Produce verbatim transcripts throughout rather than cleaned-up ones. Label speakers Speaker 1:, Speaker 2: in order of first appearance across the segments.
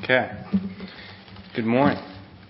Speaker 1: Okay. Good morning.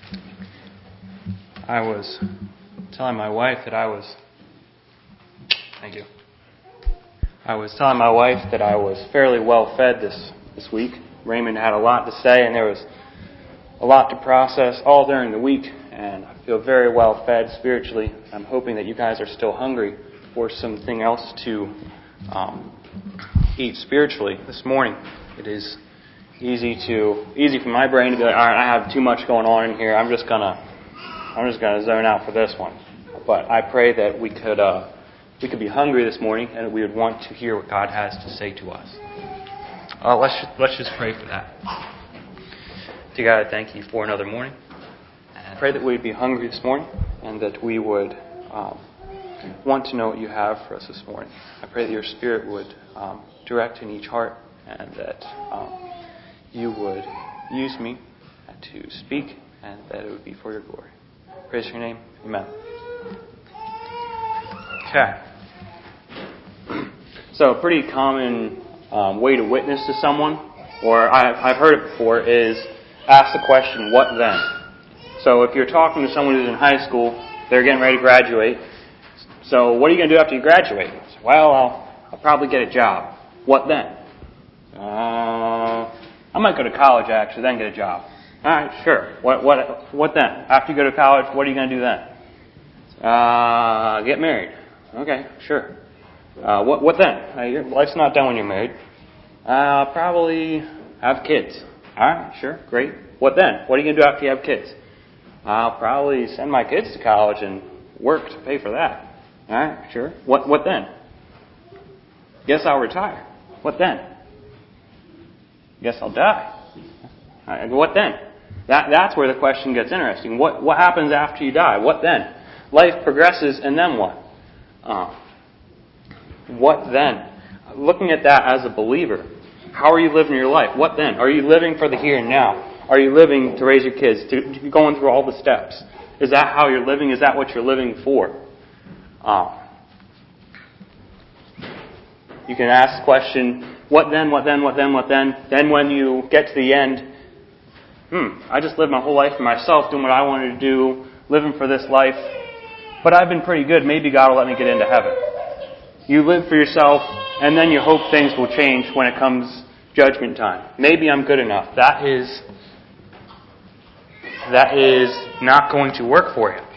Speaker 1: I was telling my wife that I was... Thank you. I was telling my wife that I was fairly well fed this, this week. Raymond had a lot to say, and there was a lot to process all during the week, and I feel very well fed spiritually. I'm hoping that you guys are still hungry for something else to um, eat spiritually this morning. It is easy to easy for my brain to be like, all right, I have too much going on in here. I'm just gonna I'm just gonna zone out for this one. But I pray that we could uh, we could be hungry this morning, and that we would want to hear what God has to say to us. Uh, let's just, let's just pray for that. Dear God, I thank you for another morning. And I pray that we'd be hungry this morning, and that we would um, want to know what you have for us this morning. I pray that your Spirit would um, direct in each heart, and that um, you would use me to speak, and that it would be for your glory. Praise your name. Amen. Okay. So a pretty common um, way to witness to someone, or I've, I've heard it before, is ask the question, what then? So if you're talking to someone who's in high school, they're getting ready to graduate. So what are you going to do after you graduate? Well, I'll, I'll probably get a job. What then? Uh, I might go to college, actually, then get a job. All right, sure. What what what then? After you go to college, what are you going to do then? Uh, get married. Okay, sure. Uh, what what then? Uh, your life's not done when you're married. Uh, probably have kids. All right, sure, great. What then? What are you going to do after you have kids? I'll probably send my kids to college and work to pay for that. All right, sure. What what then? Guess I'll retire. What then? Guess I'll die. All right, what then? That that's where the question gets interesting. What what happens after you die? What then? Life progresses, and then what? Uh, what then? Looking at that as a believer, how are you living your life? What then? Are you living for the here and now? Are you living to raise your kids? To, to going through all the steps? Is that how you're living? Is that what you're living for? Uh, you can ask the question, what then, what then, what then, what then? Then when you get to the end, hmm, I just lived my whole life for myself, doing what I wanted to do, living for this life, but I've been pretty good. Maybe God will let me get into heaven. You live for yourself, and then you hope things will change when it comes judgment time. Maybe I'm good enough. That is, that is not going to work for you.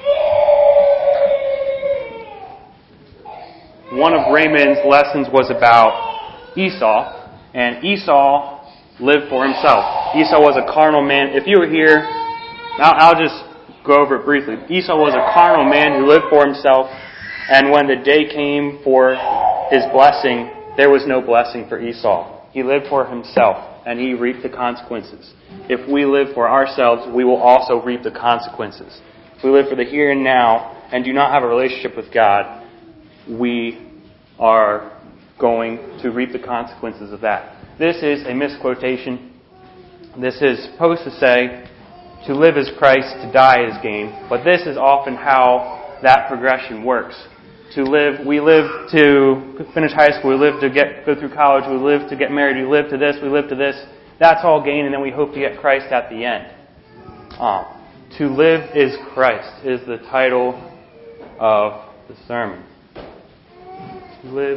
Speaker 1: One of Raymond's lessons was about Esau, and Esau lived for himself. Esau was a carnal man. If you were here, I'll, I'll just go over it briefly. Esau was a carnal man who lived for himself, and when the day came for his blessing, there was no blessing for Esau. He lived for himself, and he reaped the consequences. If we live for ourselves, we will also reap the consequences. If we live for the here and now and do not have a relationship with God, we are going to reap the consequences of that. This is a misquotation. This is supposed to say, to live is Christ, to die is gain. But this is often how that progression works. To live, we live to finish high school, we live to get go through college, we live to get married, we live to this, we live to this. That's all gain, and then we hope to get Christ at the end. Um, to live is Christ is the title of the sermon. To live.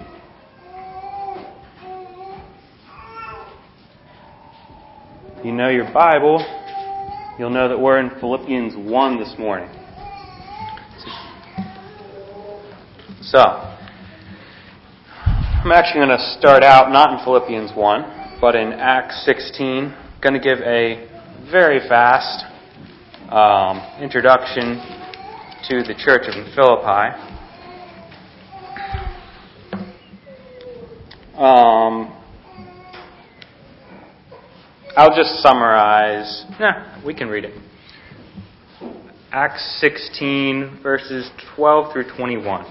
Speaker 1: If you know your Bible, you'll know that we're in Philippians one this morning. So, I'm actually going to start out not in Philippians one, but in Acts sixteen. I'm going to give a very fast um, introduction to the church of Philippi. Um, I'll just summarize. Nah, we can read it. Acts sixteen, verses twelve through twenty-one.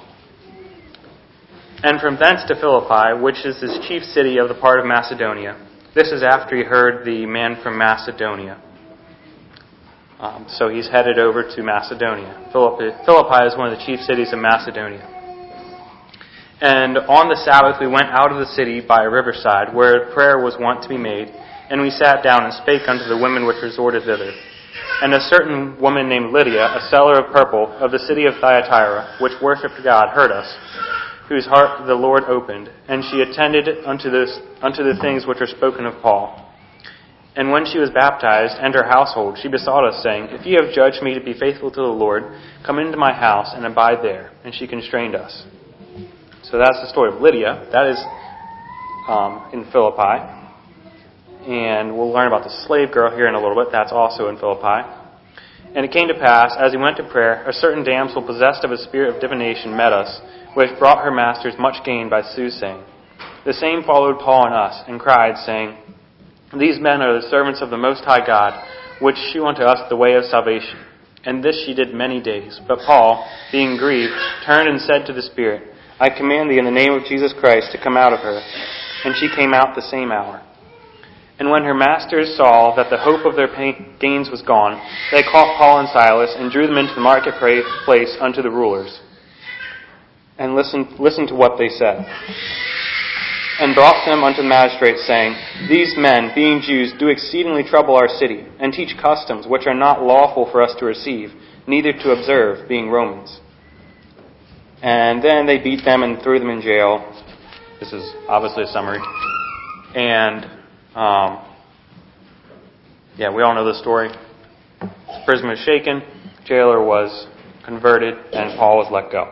Speaker 1: And from thence to Philippi, which is this chief city of the part of Macedonia. This is after he heard the man from Macedonia. Um, so he's headed over to Macedonia. Philippi, Philippi is one of the chief cities of Macedonia. And on the Sabbath we went out of the city by a riverside, where prayer was wont to be made, and we sat down and spake unto the women which resorted thither. And a certain woman named Lydia, a seller of purple, of the city of Thyatira, which worshipped God, heard us, whose heart the Lord opened, and she attended unto, this, unto the things which are spoken of Paul. And when she was baptized, and her household, she besought us, saying, If ye have judged me to be faithful to the Lord, come into my house and abide there. And she constrained us. So that's the story of Lydia. That is um, in Philippi. And we'll learn about the slave girl here in a little bit. That's also in Philippi. And it came to pass, as he went to prayer, a certain damsel possessed of a spirit of divination met us, which brought her masters much gain by soothsaying. The same followed Paul and us, and cried, saying, These men are the servants of the Most High God, which shew unto us the way of salvation. And this she did many days. But Paul, being grieved, turned and said to the spirit, I command thee in the name of Jesus Christ to come out of her. And she came out the same hour. And when her masters saw that the hope of their gains was gone, they caught Paul and Silas and drew them into the marketplace unto the rulers. And listened, listened to what they said. And brought them unto the magistrates, saying, These men, being Jews, do exceedingly trouble our city, and teach customs which are not lawful for us to receive, neither to observe, being Romans. And then they beat them and threw them in jail. This is obviously a summary. And, um, yeah, we all know the story. The prison was shaken, jailer was converted, and Paul was let go.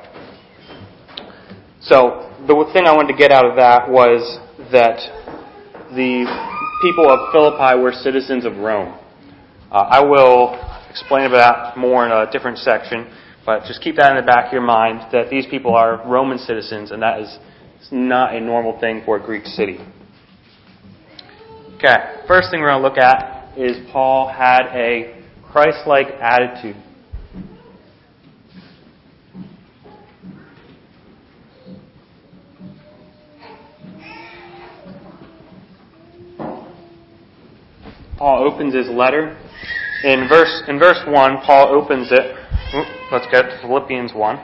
Speaker 1: So, the thing I wanted to get out of that was that the people of Philippi were citizens of Rome. Uh, I will explain about that more in a different section, but just keep that in the back of your mind, that these people are Roman citizens, and that is not a normal thing for a Greek city. Okay, first thing we're going to look at is Paul had a Christ-like attitude. Paul opens his letter. In verse in verse one, Paul opens it. Let's get to Philippians one.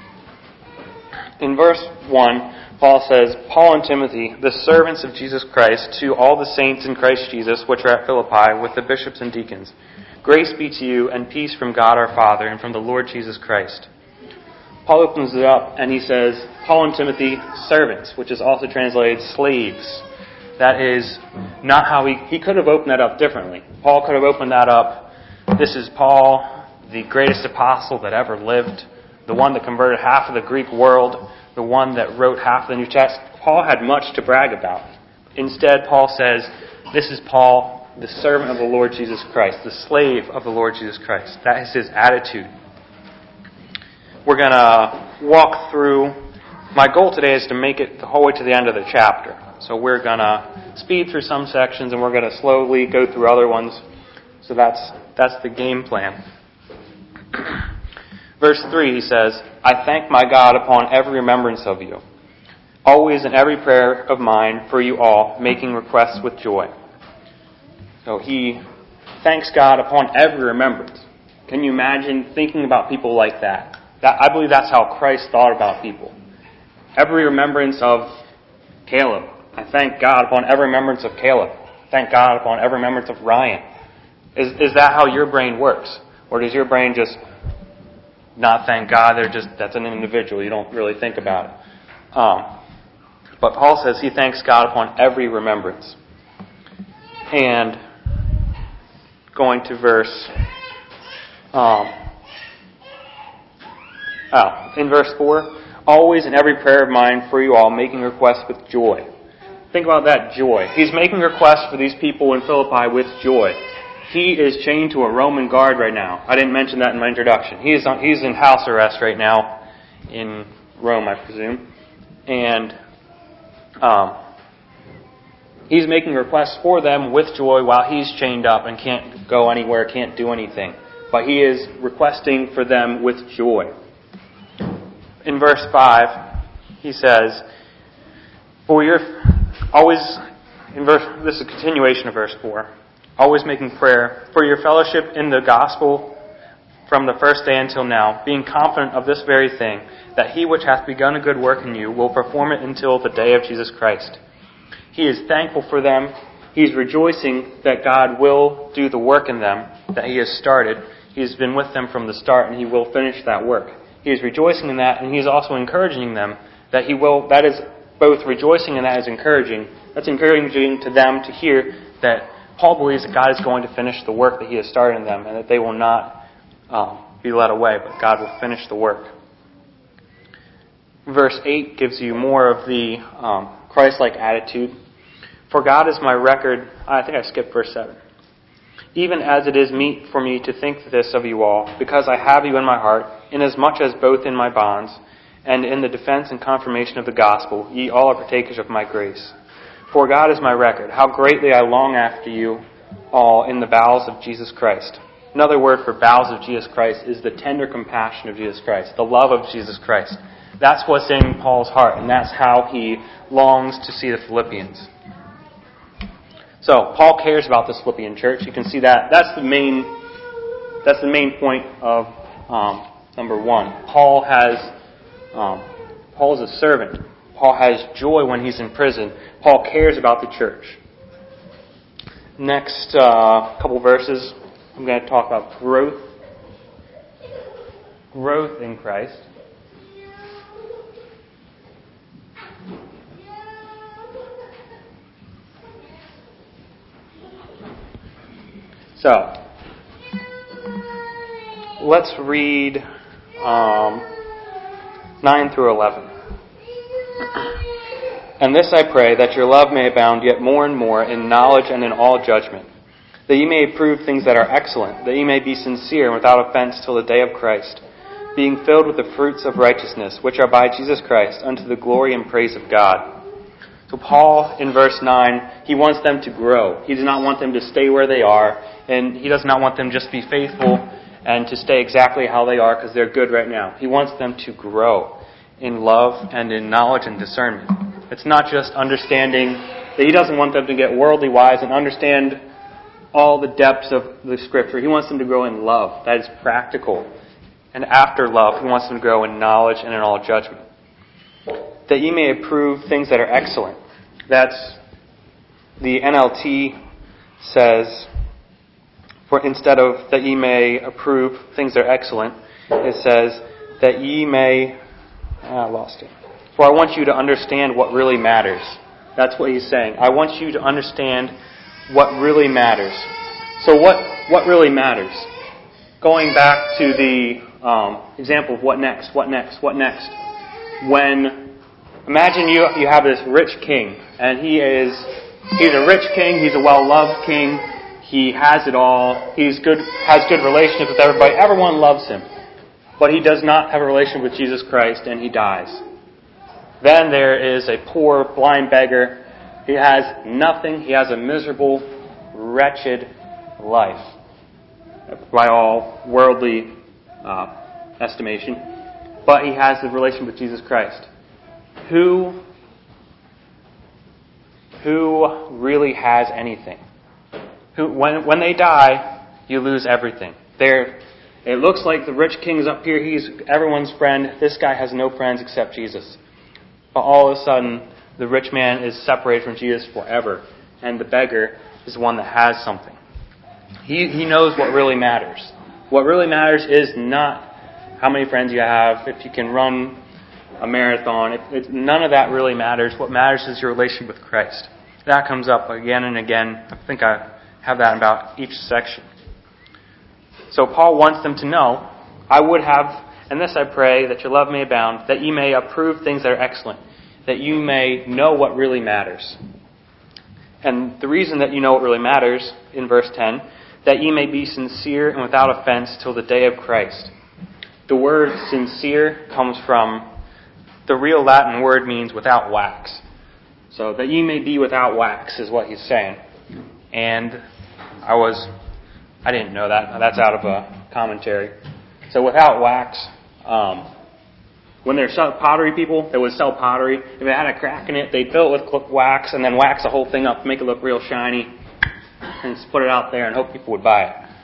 Speaker 1: In verse one, Paul says, Paul and Timothy, the servants of Jesus Christ, to all the saints in Christ Jesus, which are at Philippi, with the bishops and deacons. Grace be to you, and peace from God our Father, and from the Lord Jesus Christ. Paul opens it up, and he says, Paul and Timothy, servants, which is also translated slaves. That is not how he... He could have opened that up differently. Paul could have opened that up, this is Paul, the greatest apostle that ever lived, the one that converted half of the Greek world, the one that wrote half of the New Testament. Paul had much to brag about. Instead, Paul says, this is Paul, the servant of the Lord Jesus Christ, the slave of the Lord Jesus Christ. That is his attitude. We're going to walk through... My goal today is to make it the whole way to the end of the chapter. So we're going to speed through some sections and we're going to slowly go through other ones. So that's that's the game plan. Verse three, he says, I thank my God upon every remembrance of you, always in every prayer of mine for you all, making requests with joy. So he thanks God upon every remembrance. Can you imagine thinking about people like that? That I believe that's how Christ thought about people. Every remembrance of Caleb. I thank God upon every remembrance of Caleb. Thank God upon every remembrance of Ryan. Is is that how your brain works? Or does your brain just not thank God? They're just that's an individual. You don't really think about it. Um, but Paul says he thanks God upon every remembrance. And going to verse um, oh, in verse four, always in every prayer of mine for you all, making requests with joy. Think about that joy. He's making requests for these people in Philippi with joy. He is chained to a Roman guard right now. I didn't mention that in my introduction. He is on, he's in house arrest right now in Rome, I presume. And um, he's making requests for them with joy while he's chained up and can't go anywhere, can't do anything. But he is requesting for them with joy. In verse five, he says, For your always in verse this is a continuation of verse four. Always making prayer for your fellowship in the gospel from the first day until now, being confident of this very thing, that he which hath begun a good work in you will perform it until the day of Jesus Christ. He is thankful for them. He is rejoicing that God will do the work in them that he has started. He has been with them from the start, and he will finish that work. He is rejoicing in that, and he is also encouraging them that he will. That is both rejoicing and that is encouraging. That's encouraging to them to hear that Paul believes that God is going to finish the work that he has started in them, and that they will not um, be led away, but God will finish the work. Verse eight gives you more of the um, Christ-like attitude. For God is my record. I think I skipped verse seven. Even as it is meet for me to think this of you all, because I have you in my heart, inasmuch as both in my bonds and in the defense and confirmation of the gospel, ye all are partakers of my grace. For God is my record, how greatly I long after you all in the bowels of Jesus Christ. Another word for bowels of Jesus Christ is the tender compassion of Jesus Christ, the love of Jesus Christ. That's what's in Paul's heart, and that's how he longs to see the Philippians. So, Paul cares about this Philippian church. You can see that. That's the main, that's the main point of um, number one. Paul has, um, Paul is a servant. Paul has joy when he's in prison. Paul cares about the church. Next uh, couple verses, I'm going to talk about growth. Growth in Christ. So, let's read um, nine through eleven. And this I pray, that your love may abound yet more and more in knowledge and in all judgment, that ye may approve things that are excellent, that ye may be sincere and without offense till the day of Christ, being filled with the fruits of righteousness, which are by Jesus Christ, unto the glory and praise of God. So Paul, in verse nine, he wants them to grow. He does not want them to stay where they are, and he does not want them just to be faithful and to stay exactly how they are because they're good right now. He wants them to grow in love and in knowledge and discernment. It's not just understanding, that he doesn't want them to get worldly wise and understand all the depths of the Scripture. He wants them to grow in love. That is practical. And after love, he wants them to grow in knowledge and in all judgment. That ye may approve things that are excellent. That's, the N L T says, for instead of that ye may approve things that are excellent, it says that ye may, I lost it. For I want you to understand what really matters. That's what he's saying. I want you to understand what really matters. So what, what really matters? Going back to the um, example of what next, what next, what next. When Imagine you you have this rich king, and he is he's a rich king, he's a well-loved king, he has it all, he's good has good relationship with everybody, everyone loves him. But he does not have a relationship with Jesus Christ, and he dies. Then there is a poor, blind beggar. He has nothing, he has a miserable, wretched life, by all worldly uh, estimation. But he has a relationship with Jesus Christ. Who, who really has anything? Who, when, when they die, you lose everything. They're, it looks like the rich king's up here. He's everyone's friend. This guy has no friends except Jesus. But all of a sudden, the rich man is separated from Jesus forever. And the beggar is the one that has something. He, he knows what really matters. What really matters is not how many friends you have, if you can run a marathon. It, it, none of that really matters. What matters is your relationship with Christ. That comes up again and again. I think I have that in about each section. So Paul wants them to know, I would have, and this I pray, that your love may abound, that ye may approve things that are excellent, that you may know what really matters. And the reason that you know what really matters, in verse ten, that ye may be sincere and without offense till the day of Christ. The word sincere comes from, the real Latin word means without wax. So that ye may be without wax is what he's saying. And I was, I didn't know that. That's out of a commentary. So without wax, um, when they're pottery people, they would sell pottery. If it had a crack in it, they'd fill it with wax and then wax the whole thing up to make it look real shiny and just put it out there and hope people would buy it.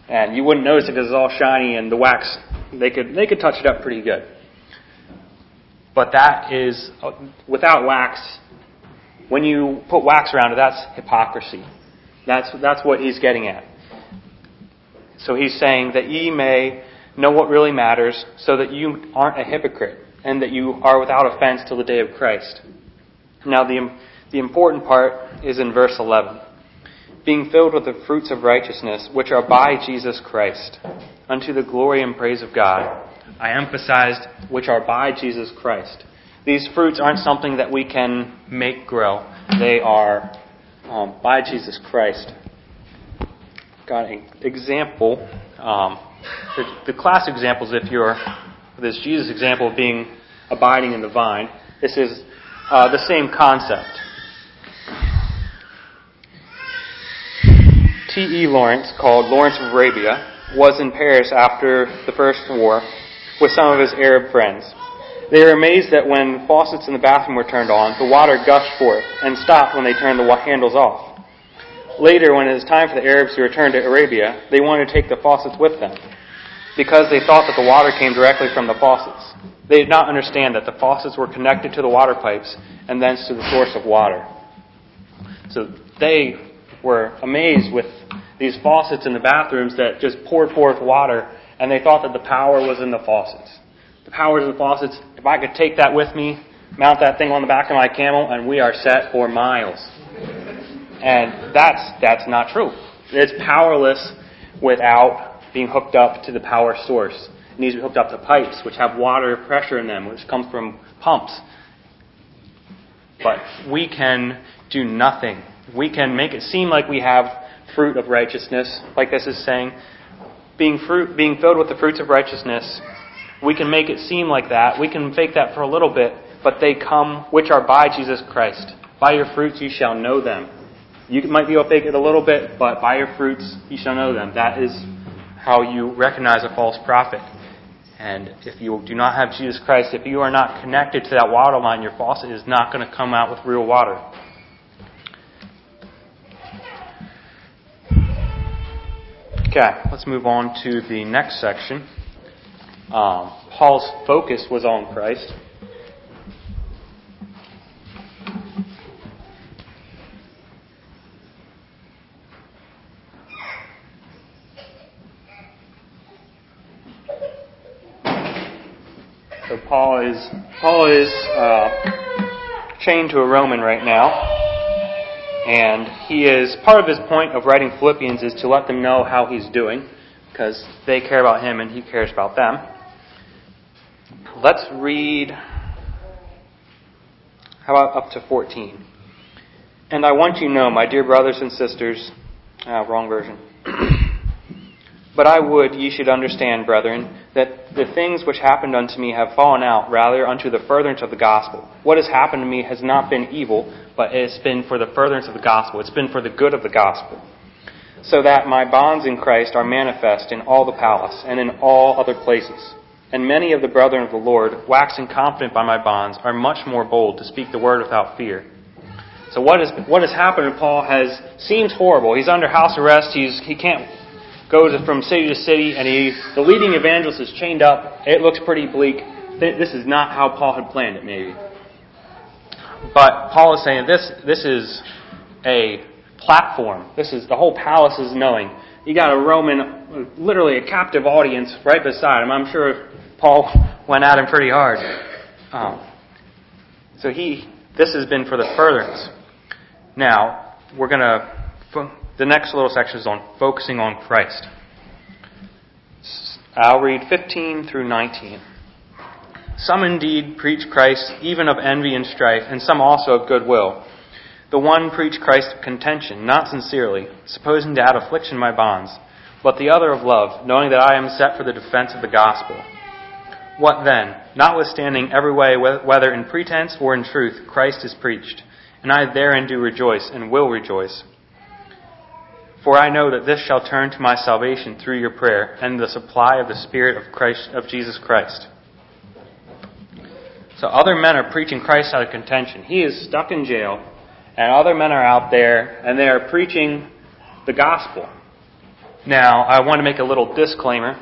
Speaker 1: And you wouldn't notice it because it's all shiny and the wax, they could they could touch it up pretty good. But that is, without wax, when you put wax around it, that's hypocrisy. That's that's what he's getting at. So he's saying that ye may know what really matters, so that you aren't a hypocrite, and that you are without offense till the day of Christ. Now the the important part is in verse eleven. Being filled with the fruits of righteousness, which are by Jesus Christ, unto the glory and praise of God. I emphasized, which are by Jesus Christ. These fruits aren't something that we can make grow. They are um, by Jesus Christ. Got an example. Um, the, the classic examples, if you're this Jesus example of being abiding in the vine, this is uh, the same concept. T E Lawrence, called Lawrence of Arabia, was in Paris after the First War with some of his Arab friends. They were amazed that when faucets in the bathroom were turned on, the water gushed forth and stopped when they turned the handles off. Later, when it was time for the Arabs to return to Arabia, they wanted to take the faucets with them because they thought that the water came directly from the faucets. They did not understand that the faucets were connected to the water pipes and thence to the source of water. So they were amazed with these faucets in the bathrooms that just poured forth water, and they thought that the power was in the faucets. The power is in the faucets. If I could take that with me, mount that thing on the back of my camel, and we are set for miles. And that's that's not true. It's powerless without being hooked up to the power source. It needs to be hooked up to pipes, which have water pressure in them, which comes from pumps. But we can do nothing. We can make it seem like we have fruit of righteousness, like this is saying. Being fruit, being filled with the fruits of righteousness, we can make it seem like that. We can fake that for a little bit, but they come, which are by Jesus Christ. By your fruits you shall know them. You might be able to fake it a little bit, but by your fruits you shall know them. That is how you recognize a false prophet. And if you do not have Jesus Christ, if you are not connected to that water line, your faucet is not going to come out with real water. Okay, let's move on to the next section. Um, Paul's focus was on Christ. So Paul is Paul is uh, chained to a Roman right now. And he is, part of his point of writing Philippians is to let them know how he's doing, because they care about him and he cares about them. Let's read, how about up to fourteen? And I want you to know, my dear brothers and sisters, uh, wrong version. But I would ye should understand, brethren, that the things which happened unto me have fallen out rather unto the furtherance of the gospel. What has happened to me has not been evil, but it's been for the furtherance of the gospel. It's been for the good of the gospel. So that my bonds in Christ are manifest in all the palace and in all other places. And many of the brethren of the Lord, waxing confident by my bonds, are much more bold to speak the word without fear. So what is what has happened to Paul has seems horrible. He's under house arrest. He's he can't go from city to city, and he the leading evangelist is chained up. It looks pretty bleak. This is not how Paul had planned it, maybe. But Paul is saying this this is a platform. This is the whole palace is knowing. You got a Roman, literally a captive audience right beside him. I'm sure Paul went at him pretty hard. Um, so he this has been for the furtherance. Now we're gonna. The next little section is on focusing on Christ. I'll read fifteen through nineteen. Some indeed preach Christ even of envy and strife, and some also of goodwill. The one preach Christ of contention, not sincerely, supposing to add affliction to my bonds, but the other of love, knowing that I am set for the defense of the gospel. What then? Notwithstanding every way, whether in pretense or in truth, Christ is preached, and I therein do rejoice and will rejoice. For I know that this shall turn to my salvation through your prayer and the supply of the Spirit of Christ, of Jesus Christ. So other men are preaching Christ out of contention. He is stuck in jail, and other men are out there, and they are preaching the gospel. Now, I want to make a little disclaimer.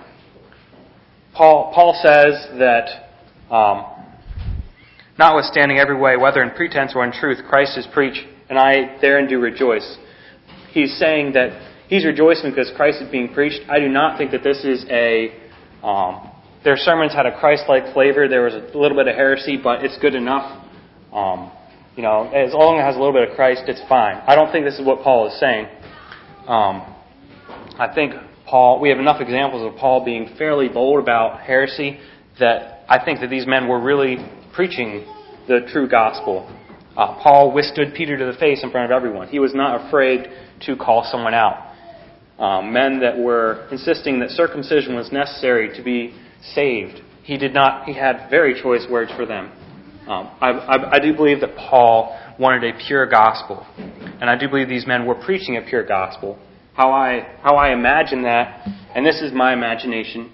Speaker 1: Paul, Paul says that, um, notwithstanding every way, whether in pretense or in truth, Christ is preached, and I therein do rejoice. He's saying that he's rejoicing because Christ is being preached. I do not think that this is a... Um, their sermons had a Christ-like flavor. There was a little bit of heresy, but it's good enough. Um, you know, as long as it has a little bit of Christ, it's fine. I don't think this is what Paul is saying. Um, I think Paul, we have enough examples of Paul being fairly bold about heresy that I think that these men were really preaching the true gospel. Uh, Paul withstood Peter to the face in front of everyone. He was not afraid to call someone out. Um, men that were insisting that circumcision was necessary to be saved. He did not. He had very choice words for them. Um, I, I, I do believe that Paul wanted a pure gospel, and I do believe these men were preaching a pure gospel. How I how I imagine that, and this is my imagination,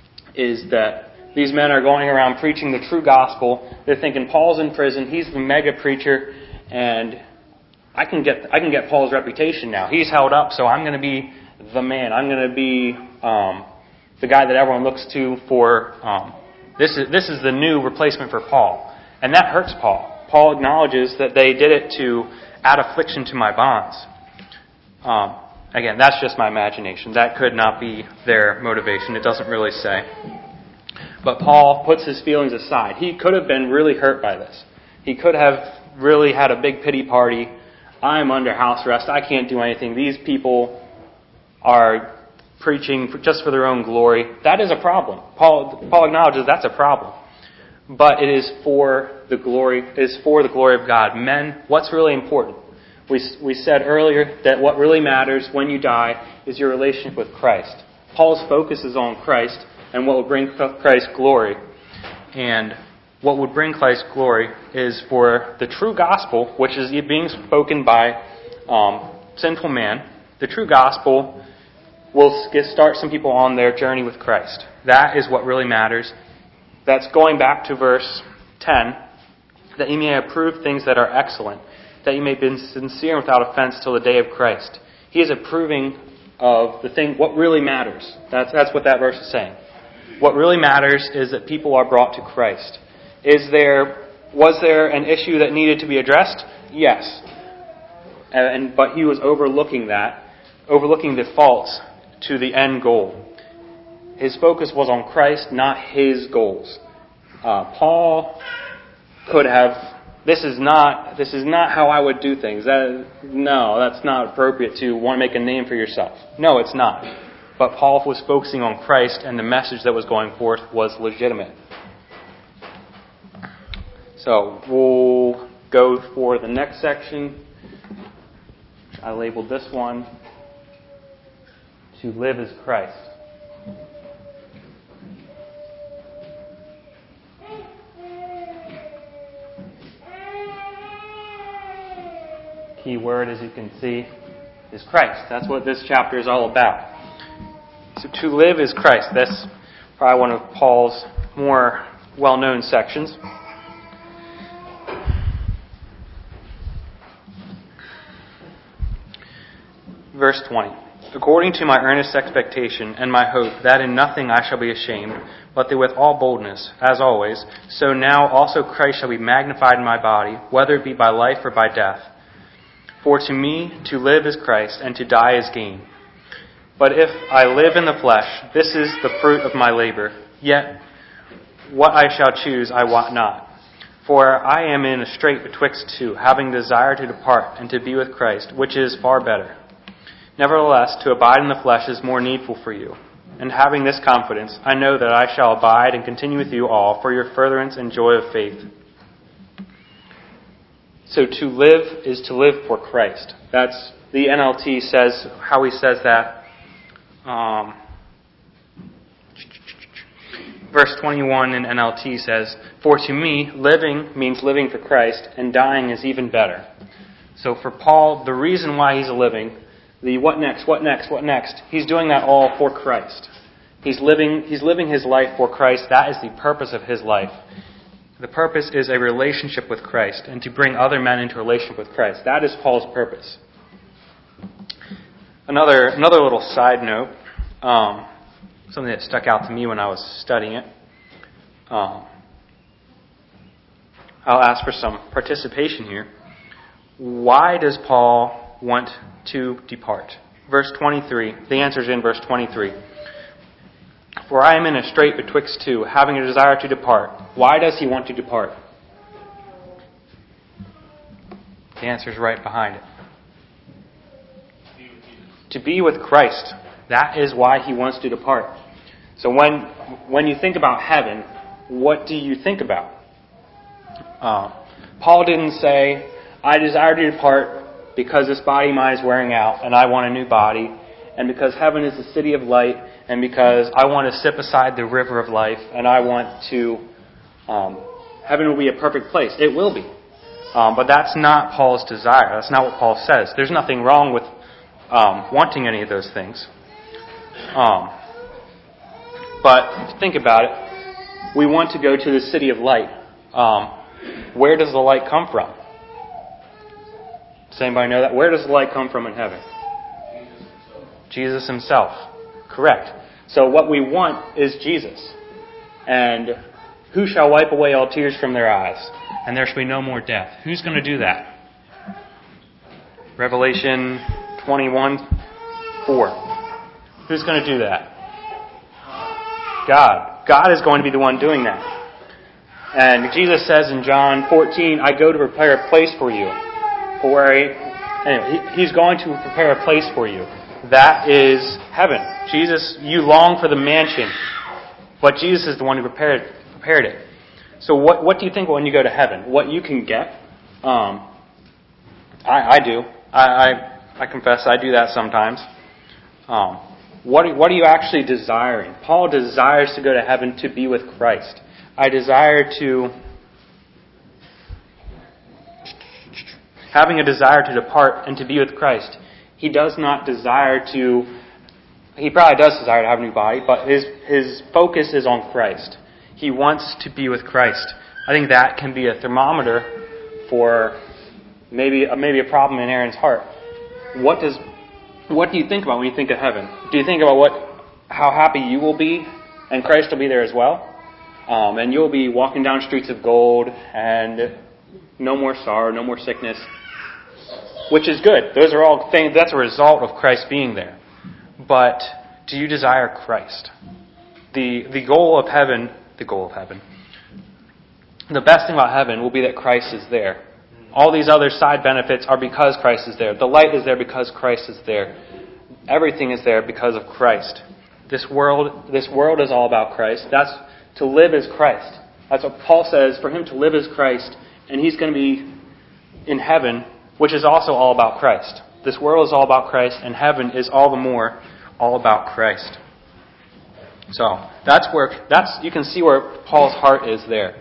Speaker 1: is that these men are going around preaching the true gospel. They're thinking Paul's in prison. He's the mega preacher, and I can get I can get Paul's reputation now. He's held up, so I'm going to be the man. I'm going to be um, the guy that everyone looks to for. Um, this is this is the new replacement for Paul, and that hurts Paul. Paul acknowledges that they did it to add affliction to my bonds. Um, again, that's just my imagination. That could not be their motivation. It doesn't really say. But Paul puts his feelings aside. He could have been really hurt by this. He could have really had a big pity party. I'm under house arrest. I can't do anything. These people are preaching just for their own glory. That is a problem. Paul, Paul acknowledges that's a problem. But it is for the glory. It is for the glory of God. Men, what's really important? We we said earlier that what really matters when you die is your relationship with Christ. Paul's focus is on Christ and what will bring Christ glory. And what would bring Christ glory is for the true gospel, which is being spoken by um, sinful man. The true gospel will start some people on their journey with Christ. That is what really matters. That's going back to verse ten, that you may approve things that are excellent, that you may be sincere without offense till the day of Christ. He is approving of the thing, what really matters. That's, that's what that verse is saying. What really matters is that people are brought to Christ. Is there, was there an issue that needed to be addressed? Yes. And, but he was overlooking that, overlooking the faults to the end goal. His focus was on Christ, not his goals. Uh, Paul could have, this is not, this is not how I would do things. That, no, that's not appropriate to want to make a name for yourself. No, it's not. But Paul was focusing on Christ, and the message that was going forth was legitimate. So we'll go for the next section. I labeled this one, To Live as Christ. Key word, as you can see, is Christ. That's what this chapter is all about. So to live is Christ. That's probably one of Paul's more well-known sections. Verse twenty. According to my earnest expectation and my hope that in nothing I shall be ashamed, but that with all boldness, as always, so now also Christ shall be magnified in my body, whether it be by life or by death. For to me to live is Christ, and to die is gain. But if I live in the flesh, this is the fruit of my labor. Yet what I shall choose I wot not. For I am in a strait betwixt two, having desire to depart and to be with Christ, which is far better. Nevertheless, to abide in the flesh is more needful for you. And having this confidence, I know that I shall abide and continue with you all for your furtherance and joy of faith. So to live is to live for Christ. That's the N L T says, how he says that. Um, verse twenty-one in N L T says, For to me, living means living for Christ, and dying is even better. So for Paul, the reason why he's living, the what next, what next, what next, he's doing that all for Christ. He's living, he's living his life for Christ. That is the purpose of his life. The purpose is a relationship with Christ and to bring other men into a relationship with Christ. That is Paul's purpose.
Speaker 2: Another another little side note, um, something that stuck out to me when I was studying it. Um, I'll ask for some participation here. Why does Paul want to depart? Verse twenty-three. The answer is in verse twenty-three. For I am in a strait betwixt two, having a desire to depart. Why does he want to depart? The answer is right behind it. To be with Christ. That is why he wants to depart. So when when you think about heaven, what do you think about? Uh, Paul didn't say, I desire to depart because this body of mine is wearing out and I want a new body, and because heaven is the city of light, and because I want to sit beside the river of life, and I want to, um, heaven will be a perfect place. It will be. Um, but that's not Paul's desire. That's not what Paul says. There's nothing wrong with um, wanting any of those things. Um, but think about it. We want to go to the city of light. Um, where does the light come from? Does anybody know that? Where does the light come from in heaven? Jesus himself. Correct. So what we want is Jesus. And who shall wipe away all tears from their eyes? And there shall be no more death. Who's going to do that? Revelation twenty-one four. Who's going to do that? God. God is going to be the one doing that. And Jesus says in John fourteen, I go to prepare a place for you. For where I, anyway, He's going to prepare a place for you. That is heaven. Jesus, you long for the mansion, but Jesus is the one who prepared prepared it. So what what do you think when you go to heaven? What you can get? Um, I, I do. I, I I confess I do that sometimes. Um, what are, what are you actually desiring? Paul desires to go to heaven to be with Christ. I desire to, having a desire to depart and to be with Christ. He does not desire to, he probably does desire to have a new body, but his his focus is on Christ. He wants to be with Christ. I think that can be a thermometer for maybe maybe a problem in Aaron's heart. What does what do you think about when you think of heaven? Do you think about what how happy you will be, and Christ will be there as well? Um, and you'll be walking down streets of gold, and no more sorrow, no more sickness, which is good. Those are all things. That's a result of Christ being there. But do you desire Christ? The the goal of heaven, the goal of heaven, the best thing about heaven will be that Christ is there. All these other side benefits are because Christ is there. The light is there because Christ is there. Everything is there because of Christ. This world, this world is all about Christ. That's to live as Christ. That's what Paul says. For him to live as Christ, and he's going to be in heaven, which is also all about Christ. This world is all about Christ, and heaven is all the more all about Christ. So that's where that's you can see where Paul's heart is there.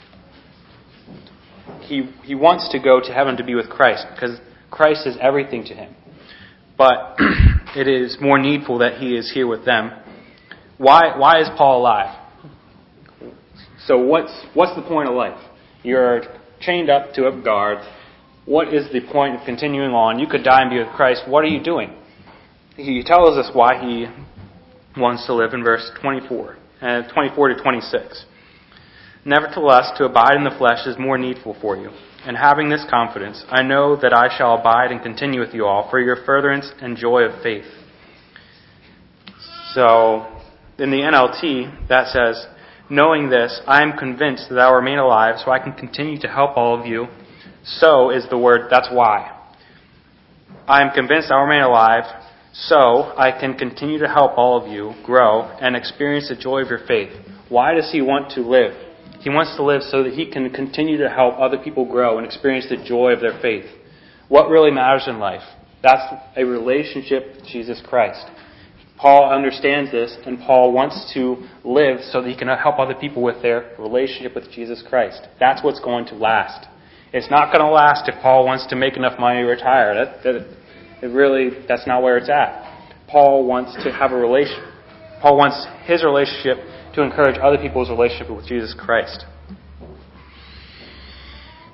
Speaker 2: He he wants to go to heaven to be with Christ because Christ is everything to him. But it is more needful that he is here with them. Why why is Paul alive? So what's what's the point of life? You're chained up to a guard. What is the point of continuing on? You could die and be with Christ. What are you doing? He tells us why he wants to live in verse twenty-four, and twenty-four to twenty-six. Nevertheless, to abide in the flesh is more needful for you. And having this confidence, I know that I shall abide and continue with you all for your furtherance and joy of faith. So, in the N L T, that says, knowing this, I am convinced that I will remain alive so I can continue to help all of you. So is the word, that's why. I am convinced I will remain alive so I can continue to help all of you grow and experience the joy of your faith. Why does he want to live? He wants to live so that he can continue to help other people grow and experience the joy of their faith. What really matters in life? That's a relationship with Jesus Christ. Paul understands this, and Paul wants to live so that he can help other people with their relationship with Jesus Christ. That's what's going to last. It's not going to last if Paul wants to make enough money to retire. That, that, it really, that's not where it's at. Paul wants to have a relation. Paul wants his relationship to encourage other people's relationship with Jesus Christ.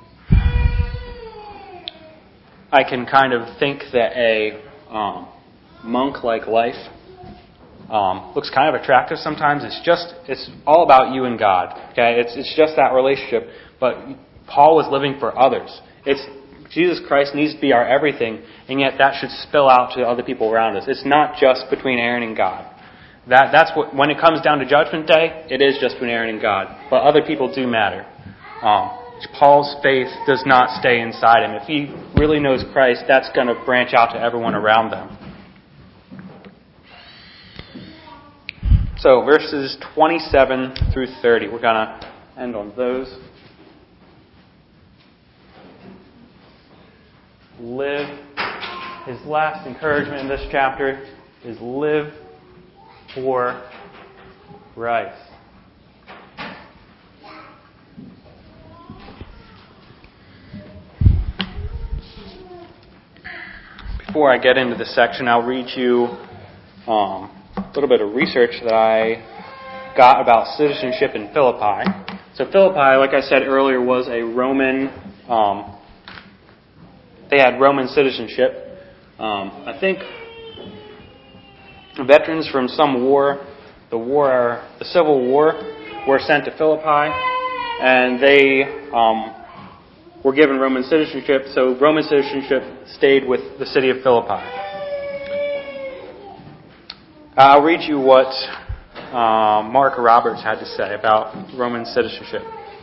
Speaker 2: I can kind of think that a um, monk-like life um, looks kind of attractive sometimes. It's just, it's all about you and God. Okay, it's it's just that relationship. But Paul was living for others. It's Jesus Christ needs to be our everything, and yet that should spill out to other people around us. It's not just between Aaron and God. That that's what when it comes down to Judgment Day, it is just between Aaron and God. But other people do matter. Um, Paul's faith does not stay inside him. If he really knows Christ, that's going to branch out to everyone around them. So verses twenty-seven through thirty, we're going to end on those. Live. His last encouragement in this chapter is live for Christ. Before I get into this section, I'll read you um, a little bit of research that I got about citizenship in Philippi. So Philippi, like I said earlier, was a Roman, um, they had Roman citizenship. Um, I think veterans from some war, the war, the Civil War, were sent to Philippi, and they um, were given Roman citizenship. So Roman citizenship stayed with the city of Philippi. I'll read you what uh, Mark Roberts had to say about Roman citizenship.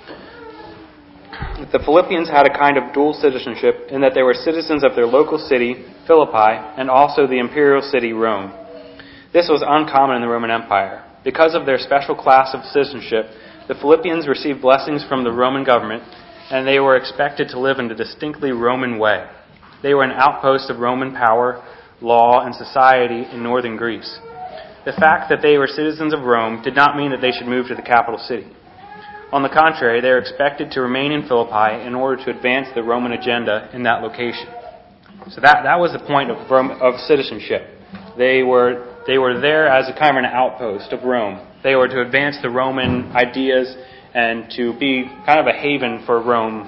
Speaker 2: The Philippians had a kind of dual citizenship in that they were citizens of their local city, Philippi, and also the imperial city, Rome. This was uncommon in the Roman Empire. Because of their special class of citizenship, the Philippians received blessings from the Roman government, and they were expected to live in a distinctly Roman way. They were an outpost of Roman power, law, and society in northern Greece. The fact that they were citizens of Rome did not mean that they should move to the capital city. On the contrary, they were expected to remain in Philippi in order to advance the Roman agenda in that location. So that, that was the point of, Rome, of citizenship. They were they were there as a kind of an outpost of Rome. They were to advance the Roman ideas and to be kind of a haven for Rome.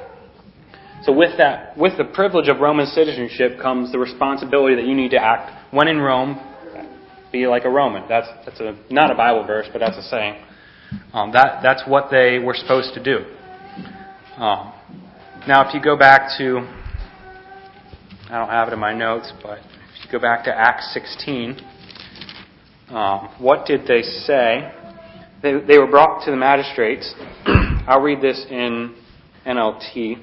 Speaker 2: So with that, with the privilege of Roman citizenship comes the responsibility that you need to act when in Rome. Be like a Roman. That's that's a not a Bible verse, but that's a saying. Um, that that's what they were supposed to do. Um, now, if you go back to, I don't have it in my notes, but if you go back to Acts sixteen, um, what did they say? They they were brought to the magistrates. I'll read this in N L T.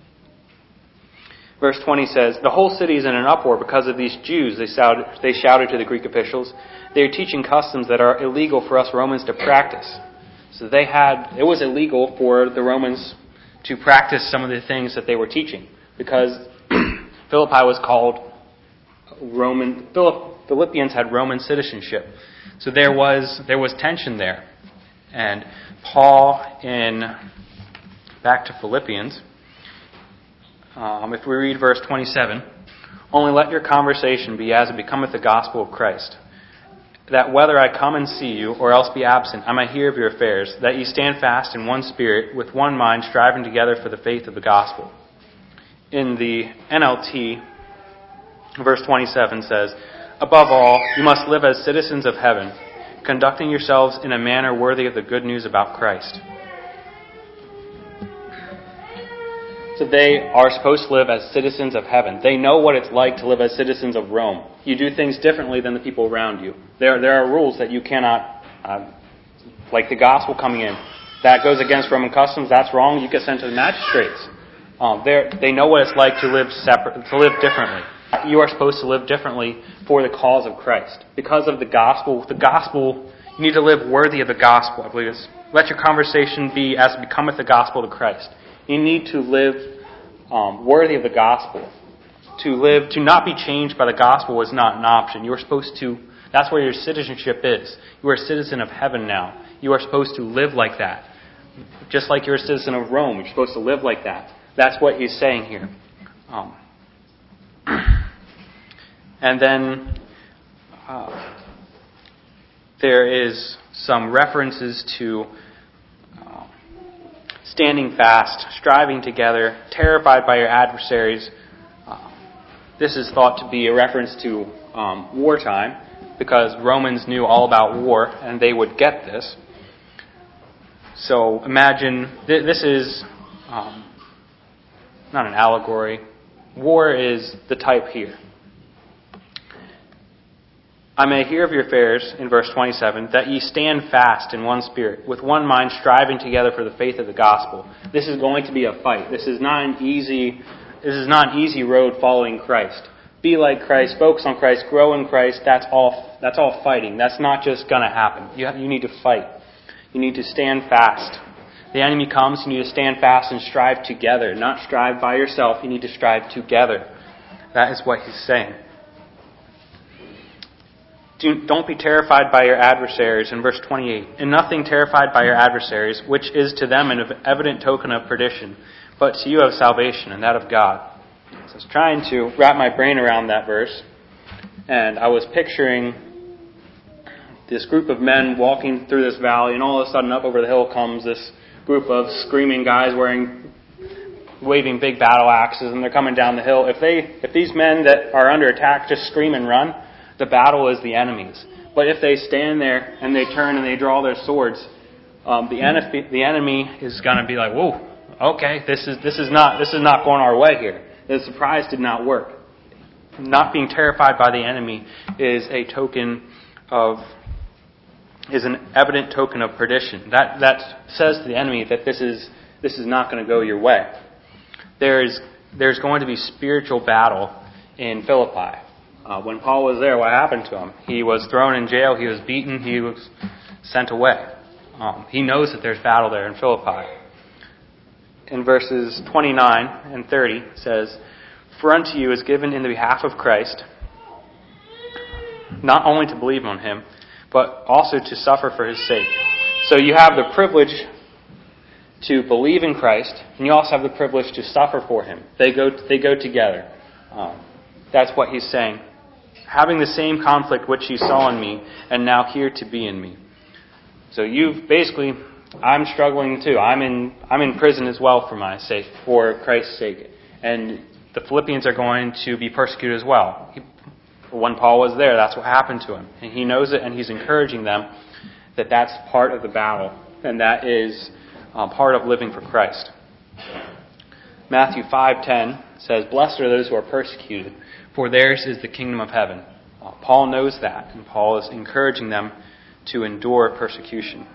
Speaker 2: Verse twenty says, "The whole city is in an uproar because of these Jews," they shouted, they shouted to the Greek officials. "They are teaching customs that are illegal for us Romans to practice." So they had, it was illegal for the Romans to practice some of the things that they were teaching because Philippi was called Roman, Philippians had Roman citizenship. So there was, there was tension there. And Paul in, back to Philippians, Um, if we read verse twenty-seven, "Only let your conversation be as it becometh the gospel of Christ, that whether I come and see you, or else be absent, I may hear of your affairs, that ye stand fast in one spirit, with one mind, striving together for the faith of the gospel." In the N L T, verse twenty-seven says, "Above all, you must live as citizens of heaven, conducting yourselves in a manner worthy of the good news about Christ." So they are supposed to live as citizens of heaven. They know what it's like to live as citizens of Rome. You do things differently than the people around you. There, there are rules that you cannot, uh, like the gospel coming in. That goes against Roman customs. That's wrong. You get sent to the magistrates. Um, they know what it's like to live separate, to live differently. You are supposed to live differently for the cause of Christ. Because of the gospel, the gospel, you need to live worthy of the gospel. I believe it's, let your conversation be as becometh the gospel to Christ. You need to live um, worthy of the gospel. To live, to not be changed by the gospel is not an option. You are supposed to, that's where your citizenship is. You are a citizen of heaven now. You are supposed to live like that. Just like you're a citizen of Rome, you're supposed to live like that. That's what he's saying here. Um, and then uh, there is some references to standing fast, striving together, terrified by your adversaries. Uh, This is thought to be a reference to um, wartime, because Romans knew all about war, and they would get this. So imagine, th- this is um, not an allegory. War is the type here. I may hear of your affairs, in verse twenty-seven, that ye stand fast in one spirit, with one mind striving together for the faith of the gospel. This is going to be a fight. This is not an easy, this is not an easy road following Christ. Be like Christ, focus on Christ, grow in Christ. That's all. That's all fighting. That's not just going to happen. You have, you need to fight. You need to stand fast. The enemy comes. You need to stand fast and strive together. Not strive by yourself. You need to strive together. That is what he's saying. Do, don't be terrified by your adversaries, in verse twenty-eight. In nothing terrified by your adversaries, which is to them an evident token of perdition, but to you of salvation, and that of God. So I was trying to wrap my brain around that verse, and I was picturing this group of men walking through this valley, and all of a sudden up over the hill comes this group of screaming guys wearing, waving big battle axes, and they're coming down the hill. If they, if these men that are under attack just scream and run, the battle is the enemy's. But if they stand there and they turn and they draw their swords, um, the enemy, the enemy is going to be like, "Whoa, okay, this is this is not this is not going our way here. The surprise did not work." Not being terrified by the enemy is a token of is an evident token of perdition. That that says to the enemy that this is this is not going to go your way. There's there's going to be spiritual battle in Philippi. Uh, when Paul was there, what happened to him? He was thrown in jail. He was beaten. He was sent away. Um, he knows that there's battle there in Philippi. In verses twenty-nine and thirty, it says, "For unto you is given in the behalf of Christ, not only to believe on him, but also to suffer for his sake." So you have the privilege to believe in Christ, and you also have the privilege to suffer for him. They go they go together. Um, that's what he's saying. Having the same conflict which you saw in me, and now here to be in me. So you've basically, I'm struggling too. I'm in I'm in prison as well for my sake, for Christ's sake. And the Philippians are going to be persecuted as well. He, when Paul was there, that's what happened to him. And he knows it, and he's encouraging them that that's part of the battle, and that is uh, part of living for Christ. Matthew five ten says, "Blessed are those who are persecuted, for theirs is the kingdom of heaven." Uh, Paul knows that, and Paul is encouraging them to endure persecution.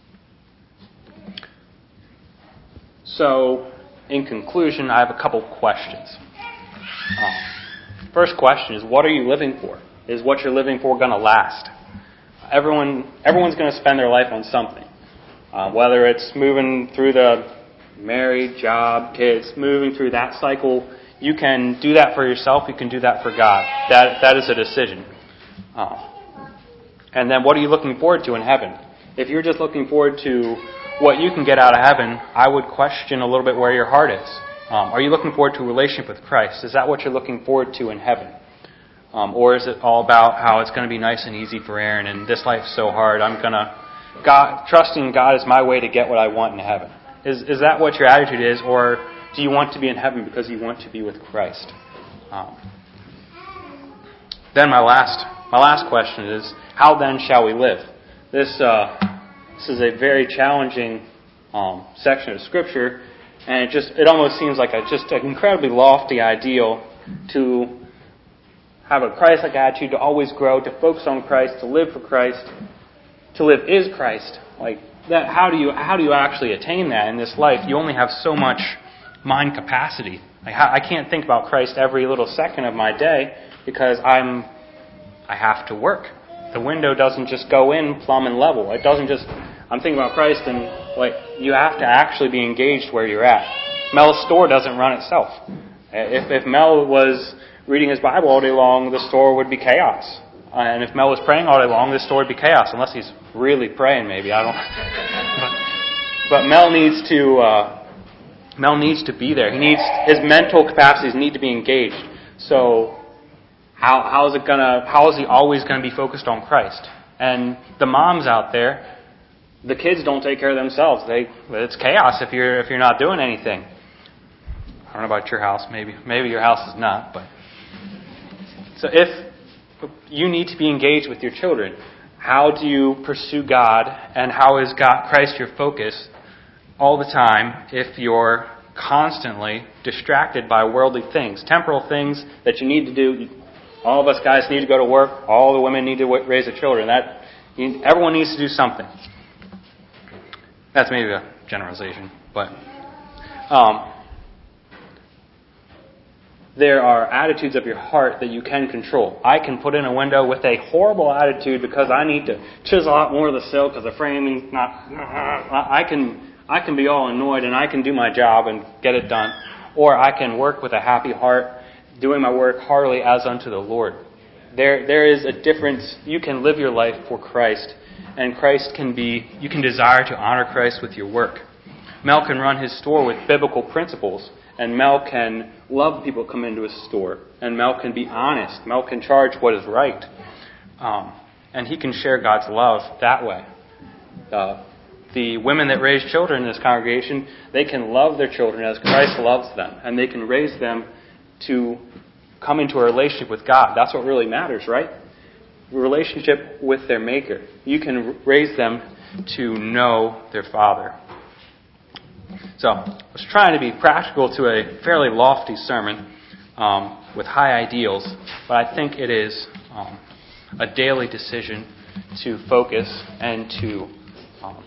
Speaker 2: So, in conclusion, I have a couple questions. Uh, first question is, what are you living for? Is what you're living for going to last? Everyone, everyone's going to spend their life on something. Uh, whether it's moving through the married, job, kids, moving through that cycle, you can do that for yourself, you can do that for God. That That is a decision. Uh, and then what are you looking forward to in heaven? If you're just looking forward to what you can get out of heaven, I would question a little bit where your heart is. Um, are you looking forward to a relationship with Christ? Is that what you're looking forward to in heaven? Um, or is it all about how it's going to be nice and easy for Aaron, and this life's so hard, I'm going to... God, trusting God is my way to get what I want in heaven. Is is that what your attitude is, or do you want to be in heaven because you want to be with Christ? Um, then my last my last question is, how then shall we live? This uh, this is a very challenging um, section of Scripture, and it just it almost seems like a just an incredibly lofty ideal to have a Christ-like attitude, to always grow, to focus on Christ, to live for Christ. To live is Christ. Like that, how do you how do you actually attain that in this life? You only have so much mind capacity. Like, I can't think about Christ every little second of my day because I'm I have to work. The window doesn't just go in plumb and level. It doesn't just. I'm thinking about Christ, and like you have to actually be engaged where you're at. Mel's store doesn't run itself. If if Mel was reading his Bible all day long, the store would be chaos. Uh, and if Mel was praying all day long, this store would be chaos, unless he's really praying, maybe. I don't but, but Mel needs to uh, Mel needs to be there. He needs his mental capacities need to be engaged. So how how is it gonna how is he always gonna be focused on Christ? And the moms out there, the kids don't take care of themselves. They it's chaos if you're if you're not doing anything. I don't know about your house, maybe maybe your house is not, but So if you need to be engaged with your children, how do you pursue God, and how is God, Christ your focus all the time if you're constantly distracted by worldly things, temporal things that you need to do? All of us guys need to go to work. All the women need to raise their children. That everyone needs to do something. That's maybe a generalization, but um, there are attitudes of your heart that you can control. I can put in a window with a horrible attitude because I need to chisel out more of the sill because the framing's not. I can I can be all annoyed and I can do my job and get it done, or I can work with a happy heart, doing my work heartily as unto the Lord. There there is a difference. You can live your life for Christ, and Christ can be. You can desire to honor Christ with your work. Mel can run his store with biblical principles. And Mel can love the people who come into his store. And Mel can be honest. Mel can charge what is right. Um, and he can share God's love that way. Uh, the women that raise children in this congregation, they can love their children as Christ loves them. And they can raise them to come into a relationship with God. That's what really matters, right? A relationship with their Maker. You can raise them to know their Father. So, I was trying to be practical to a fairly lofty sermon um, with high ideals, but I think it is um, a daily decision to focus and to, um,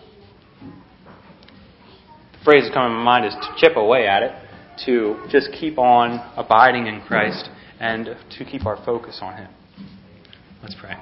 Speaker 2: the phrase that's coming to my mind is to chip away at it, to just keep on abiding in Christ and to keep our focus on Him. Let's pray.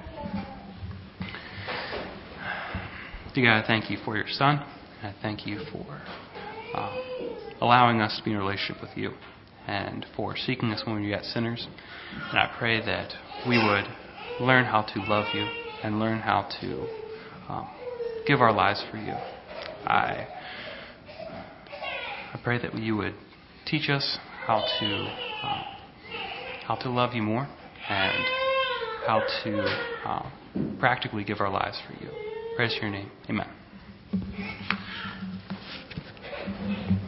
Speaker 2: Dear God, I thank you for your Son. I thank you for Uh, allowing us to be in a relationship with you, and for seeking us when we were yet sinners. And I pray that we would learn how to love you and learn how to um, give our lives for you. I I pray that you would teach us how to um, how to love you more and how to um, practically give our lives for you. Praise your name. Amen.